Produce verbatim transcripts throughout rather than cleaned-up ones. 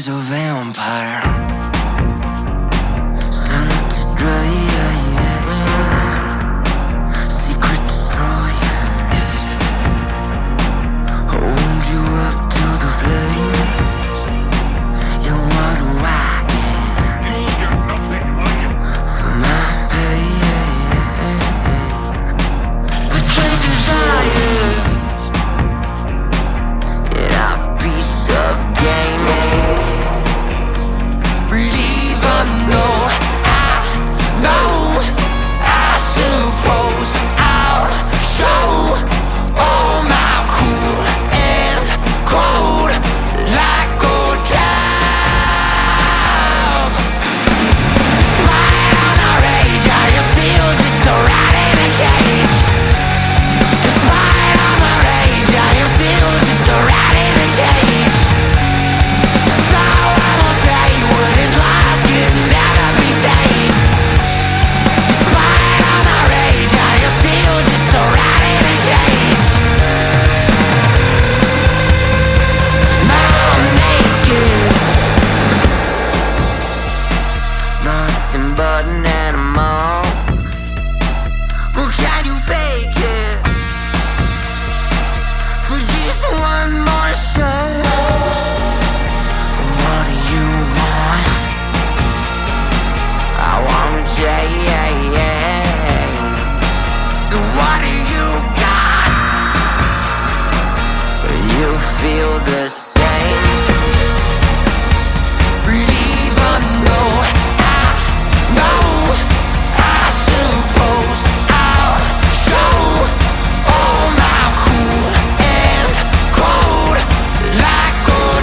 is a vampire sent to drain, secret destroyer, hold you up to the flames. Yeah, what do I get for my pain? Betray desires, yeah, a piece of game. Believe or no, I know, I suppose I'll show all my cool and cold like old time. Despite all my rage, I am still just a rat in a cage. Despite all my rage, I am still just a rat in a cage. So I will say what is lost can never be saved. Despite all my rage, I am still just a rat in a cage. Now I'm naked, nothing but an animal. Well, can you fake it for just one more shot? What do you want? I want change. What do you got? When you feel the same. Believe or no, I know, I suppose I'll show all my cool and cold like old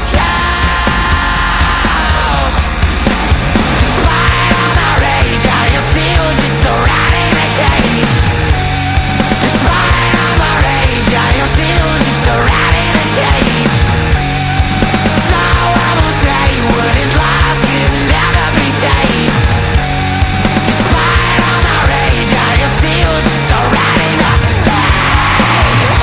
time. Despite all my rage, I am still just a rat in a cage. Despite all my rage, I am still just a rat in a cage. So I will say what is lost can never be saved. Despite all my rage, I am still just a rat in a cage.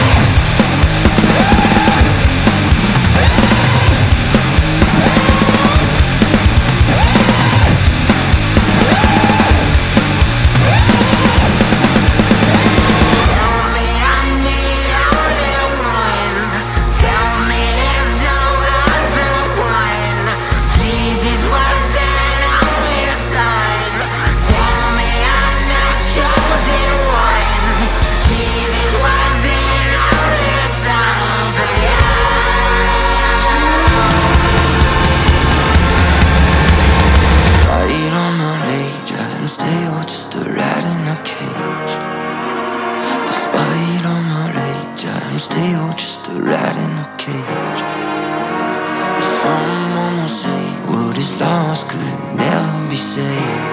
Tell me I'm the only one. Tell me there's no other one. Jesus was an only son. Tell me I'm not chosen one. Jesus was an only son for you. Despite all my rage, I'm still just a rat in a cage. Despite all my rage, I'm still just a rat in a cage. Someone will say what is lost could never be saved.